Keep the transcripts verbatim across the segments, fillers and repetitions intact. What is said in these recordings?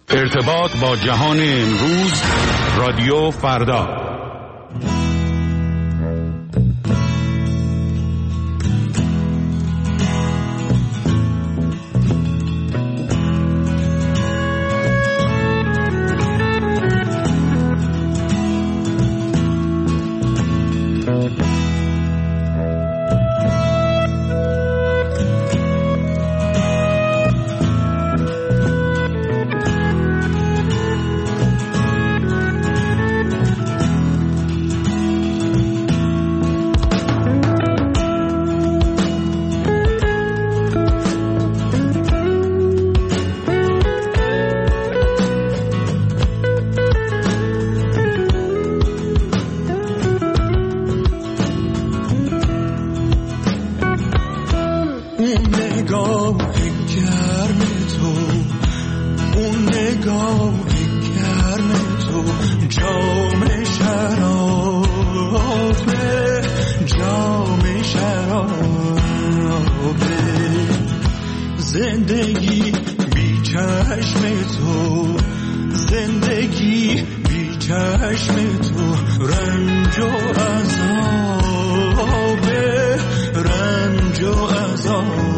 ارتباط با جهان امروز، رادیو فردا. زندگی بی چشم تو، زندگی بی چشم تو، رنج و عذاب، رنج و عذاب.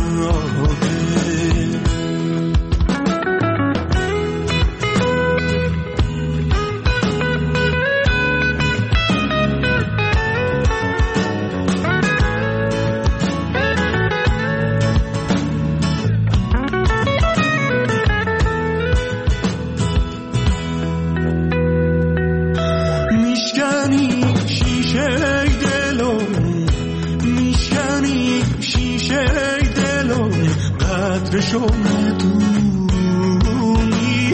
شو ندونی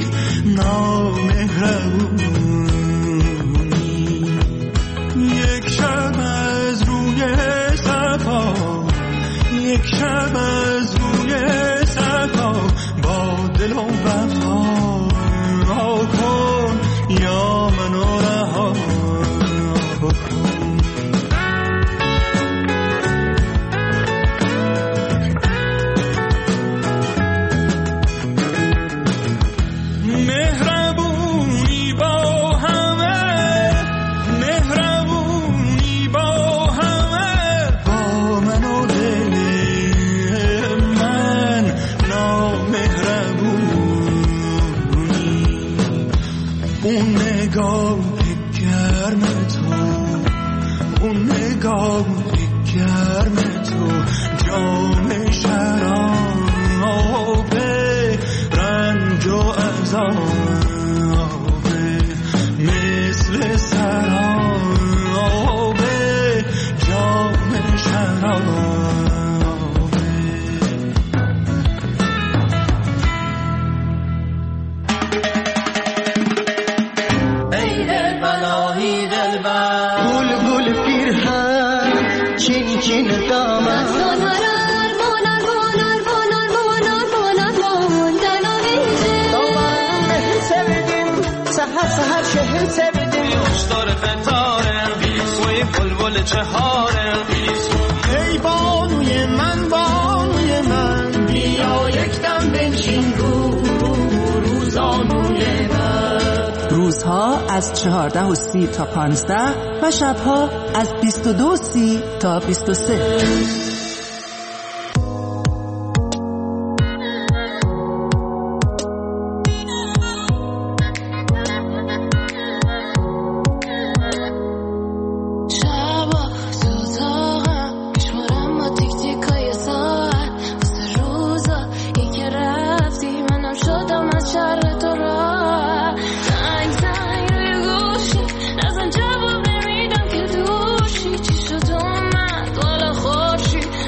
نامهربونی، یک شب از روی صفا، یک شب از روی صفا، با دل و وفا کن یا منو رها کن. ای بانوی من، بانوی من، بیا یک دم بنشین رو روزانوی من. روزها از چهارده و سی تا پانزده و شبها از بیست و دو و سی تا بیست و سه. جواب نمیدم که دوشی چی شد اومد والا خوشی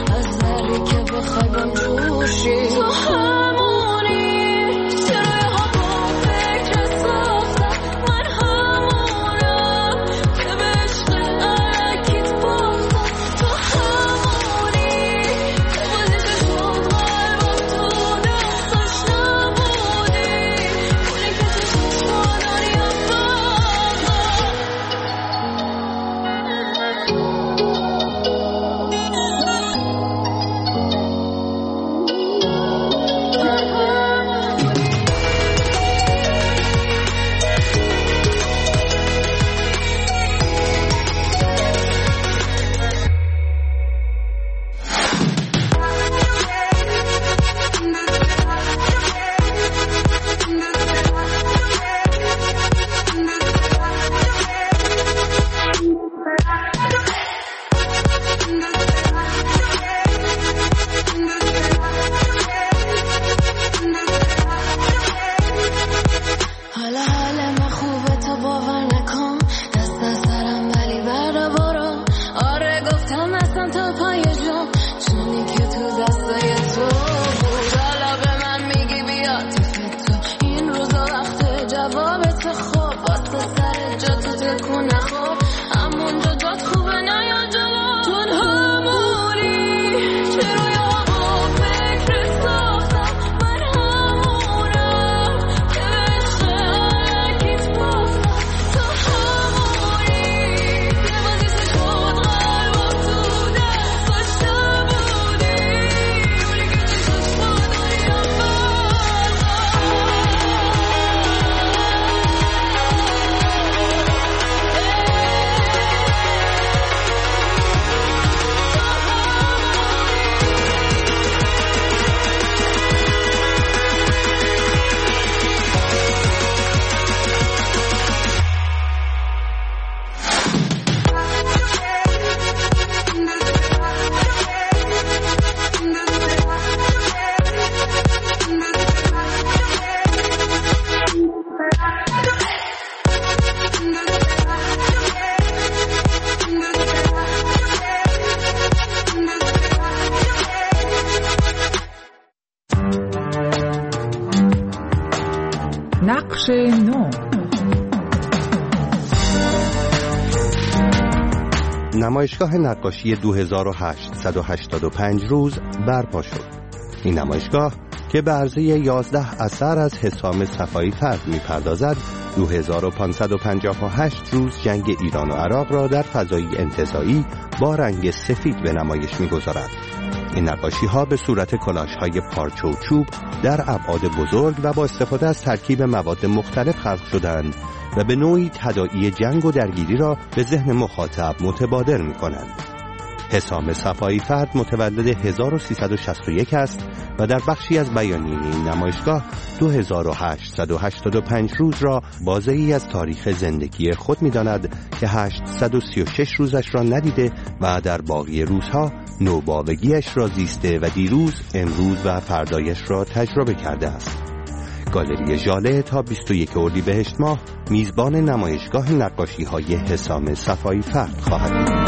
نقش نو. نمایشگاه نقاشی دو هزار و هشتصد و هشتاد و پنج روز برپا شد. این نمایشگاه که به عرضه یازده اثر از حسام صفایی فرد می‌پردازد، دو هزار و پانصد و پنجاه و هشت روز جنگ ایران و عراق را در فضای انتزاعی با رنگ سفید به نمایش می‌گذارد. این نقاشی‌ها به صورت کلاش‌های پارچه و چوب در ابعاد بزرگ و با استفاده از ترکیب مواد مختلف خلق شدند و به نوعی تداعی جنگ و درگیری را به ذهن مخاطب متبادر می‌کنند. حسام صفایی فرد متولد هزار و سیصد و شصت و یک است و در بخشی از بیانیه این نمایشگاه دو هزار و هشتصد و هشتاد و پنج روز را بازه‌ای از تاریخ زندگی خود می‌داند که هشتصد و سی و شش روزش را ندیده و در باقی روزها نوباوگیش را زیسته و دیروز، امروز و فردایش را تجربه کرده است. گالری ژاله تا بیست و یک اردیبهشت ماه میزبان نمایشگاه نقاشی‌های حسام صفایی فرد خواهد بود.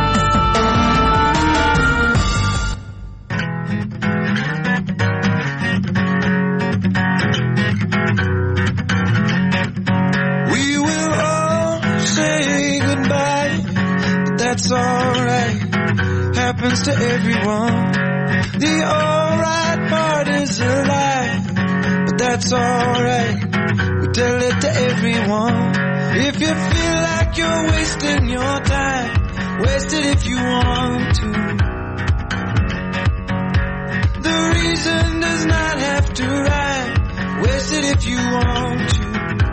That's alright, happens to everyone. The alright part is a lie, but that's alright, we tell it to everyone. If you feel like you're wasting your time, waste it if you want to. The reason does not have to rhyme, waste it if you want to.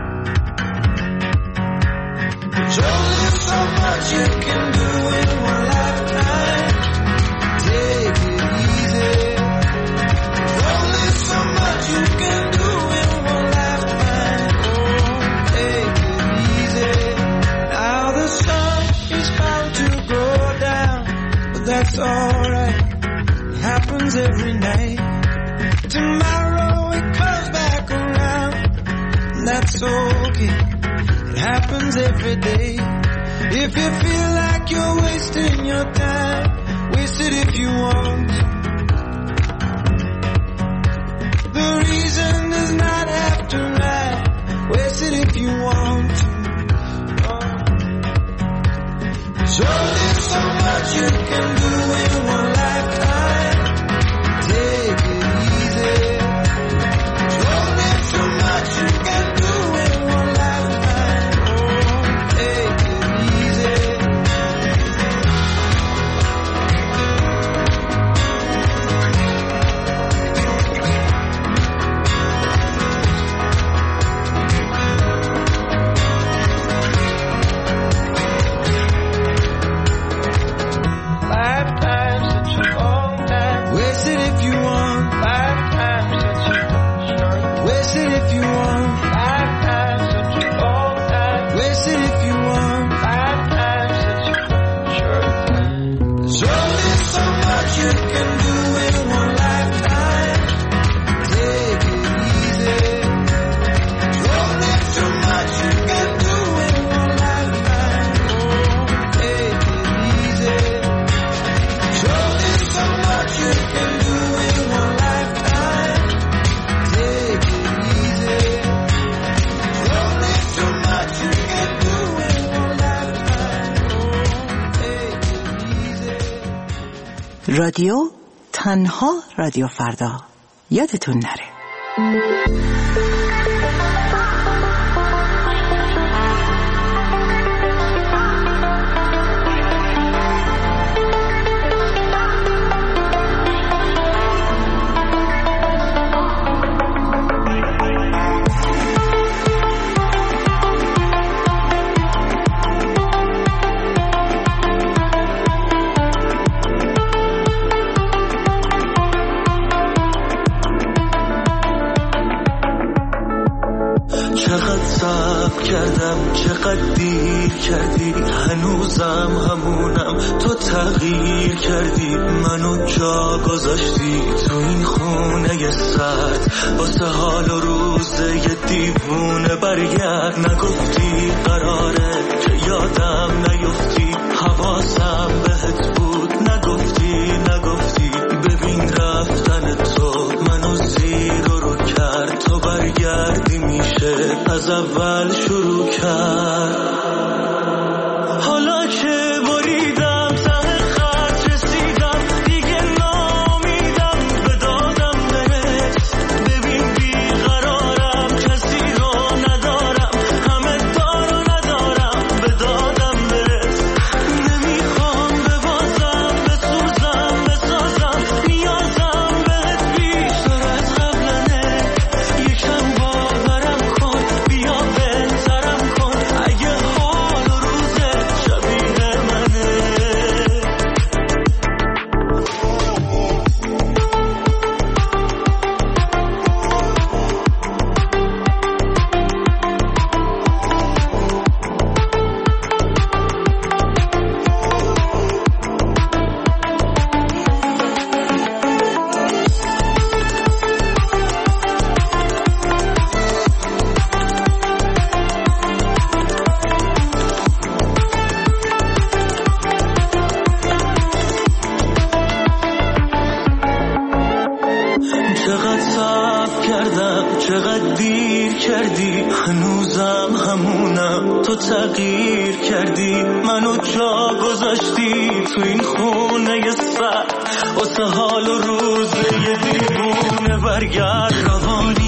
There's only so much you can do in one lifetime. Take it easy. There's only so much you can do in one lifetime. Oh, take it easy. Now the sun is bound to go down, but that's alright. It happens every night. Tomorrow it comes back around, and that's okay. It happens every day. If you feel like you're wasting your time, waste it if you want. The reason does not have to lie, waste it if you want to. Oh. There's only so much you can do in one lifetime. Take it easy. There's only so much you can do in one lifetime. Oh, take it easy. Lifetime's such a long time. Waste it if you want. Lifetime's such a short. Waste it if you want. Lifetime's such a long time. Waste it if you want. Lifetime's such a short time. There's only so much you can do in one lifetime. Take it easy. There's only so much you can do in one lifetime. Oh, take it easy. There's only so much you can do in one lifetime. Take it easy. There's only so much you can do in one lifetime. Oh, take it easy. رادیو تنها رادیو فردا، یادتون نره. چقدر صبر کردم، چقدر دیر کردی، هنوزم همونم، تو تغییر کردی، منو جا گذاشتی تو این خونه سرد، واسه حال و روزه یه دیوونه برگرد. نگفتی قراره که یادم نیفتی، حواسم بهت بود، نگفتی نگفتی ببین رفتن تو منو زیر رو کرد، تو برگردی میشه عشق از اول شروع کرد. حالا که بریدم ته خط رسیدم دیگه نامیدم به دادم بهت. ببین بیقرارم کسی رو ندارم همه دارو ندارم به دادم بهت. نمیخوام ببازم بسوزم بسازم نیازم بهت بیشتر از قبلنه. یکم باورم کن بیا بهترم کن اگه حال و روزت شبیه منه. چقدر صبر کردم چقدر دیر کردی هنوزم همونم تو تغییر کردی منو جا گذاشتی تو این خونه سرد واسه حال و روز یه دیوونه برگرد. روانی